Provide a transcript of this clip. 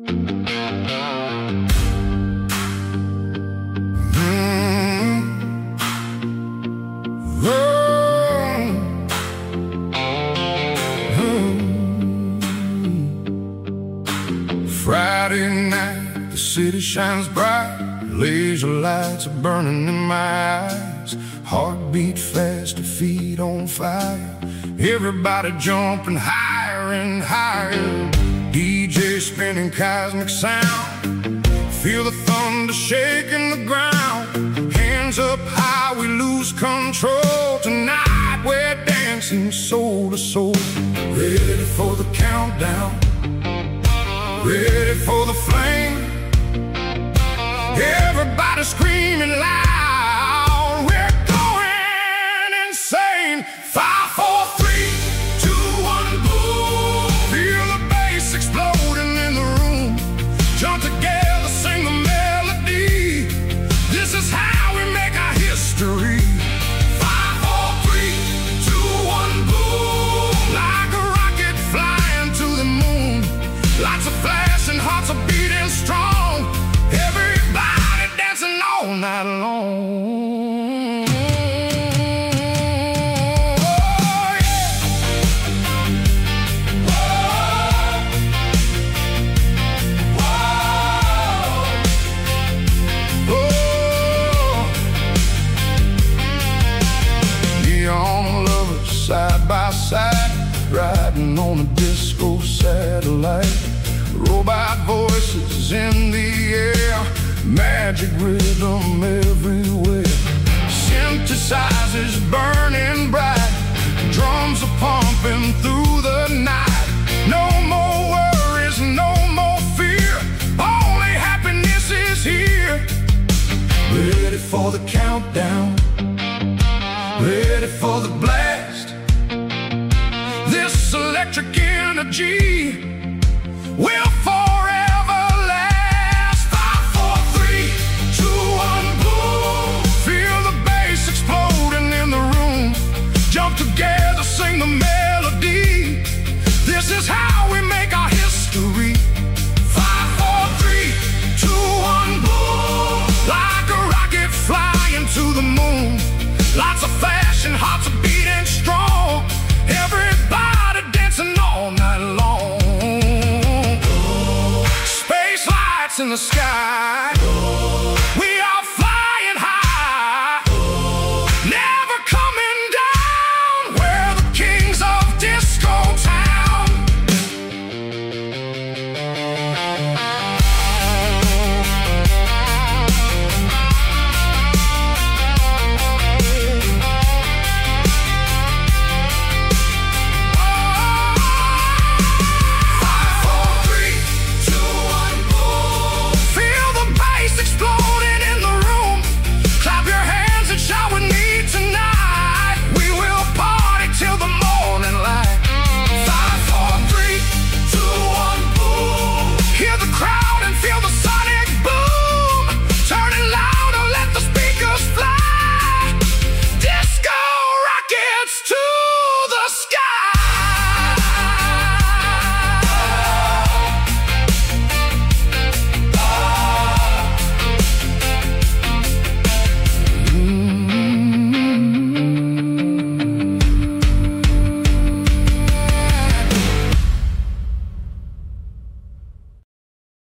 Friday night, the city shines bright. Laser lights are burning in my eyes. Heartbeat fast, feet on fire. Everybody jumping higher and higher. DJ spinning cosmic sound. Feel the thunder shaking the ground. Hands up high, we lose control. Tonight we're dancing soul to soul. Ready for the countdown, ready for the flame. Everybody screaming loud, we're going insane. 5, 4, 3, 2, 1, boom. Feel the bass exploding in the room. Jump together, sing the melody. This is how we make our history. 5, 4, 3, 2, 1, boom. Like a rocket flying to the moon. Lots of flashing, hearts are beating strong. Everybody dancing all night long. Oh, yeah. Whoa. Whoa. Neon lovers side by side, riding on a disco satellite. Robot voices in the air, magic rhythm everywhere. Synthesizers burning bright, drums are pumping through the night. No more worries, no more fear, only happiness is here. Ready for the countdown, ready for the blast. This electric energy will forever last. 5, 4, 3, 2, 1, boom. Feel the bass exploding in the room. Jump together, sing the melody. This is how we make our history. 5, 4, 3, 2, 1, boom. Like a rocket flying to the moon. Lots of flashing, hearts are beating strong. Everybody dancing all night long. In the sky,